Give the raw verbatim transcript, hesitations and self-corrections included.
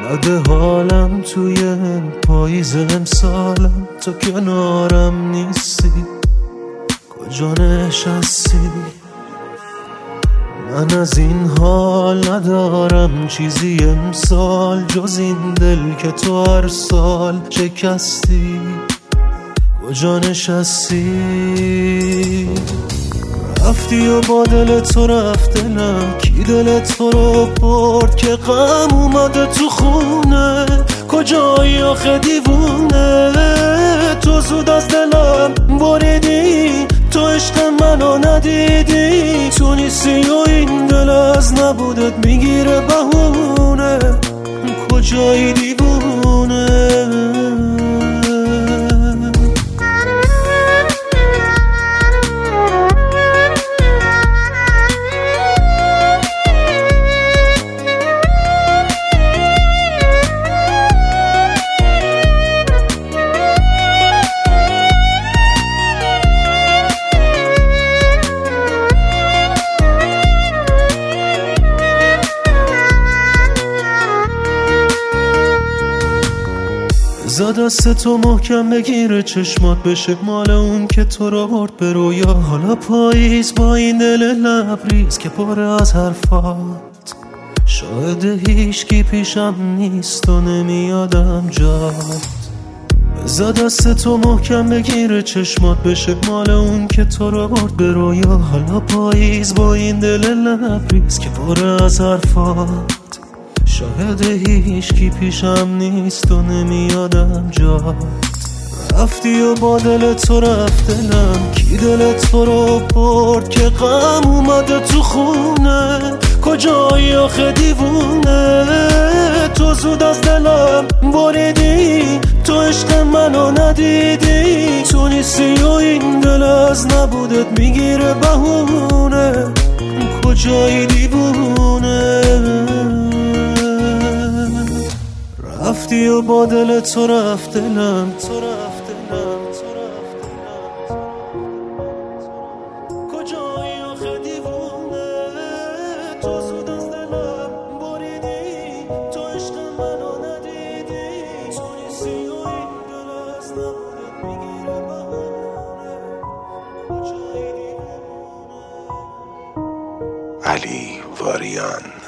بده حالم توی پاییز امسالم، تو کنارم نیستی، کجا نشستی؟ من از این حال ندارم چیزی امسال جز این دل که تو هر سال شکستی، کجا نشستی؟ رفتی و با دل تو رفت دلم، کی دل تو رو برد که غم اومده تو خونه؟ کجایی آخه دیوونه؟ تو زود از دلم بریدی، تو عشق منو ندیدی، تو نیستی و این دل از نبودت میگیره بهونه، کجایی دیوونه؟ بذار دست تو محکم بگیره چشمات بشه مال اون که تو رو برد به رویا. حالا پاییز با این دل لبریز که پر از حرفات، شاید هیچکی پیشم نیست و نمیادم جات. بذار دست تو محکم بگیره چشمات بشه مال اون که تو رو برد به رویا. حالا پاییز با این دل لبریز که پر از حرفات، شاید هیچکی پیشم نیست و نمیادم جات. رفتی و با دل تو رفت دلم، کی دل تو رو برد که غم اومده تو خونه؟ کجایی آخه دیوونه؟ تو زود از دلم بریدی، تو عشق منو ندیدی، تو نیستی و این دل از نبودت میگیره بهونه، کجایی دیوونه؟ رفتی و با دل تو رفت دلم، تو رفت دلم، تو رفت دلم، کجایی آخه دیوونه؟ تو زود از دلم بریدی، تو عشق منو ندیدی، تو نیستی و این دل از نبودت میگیره بهونه، کجایی دیوونه؟ علی واریان.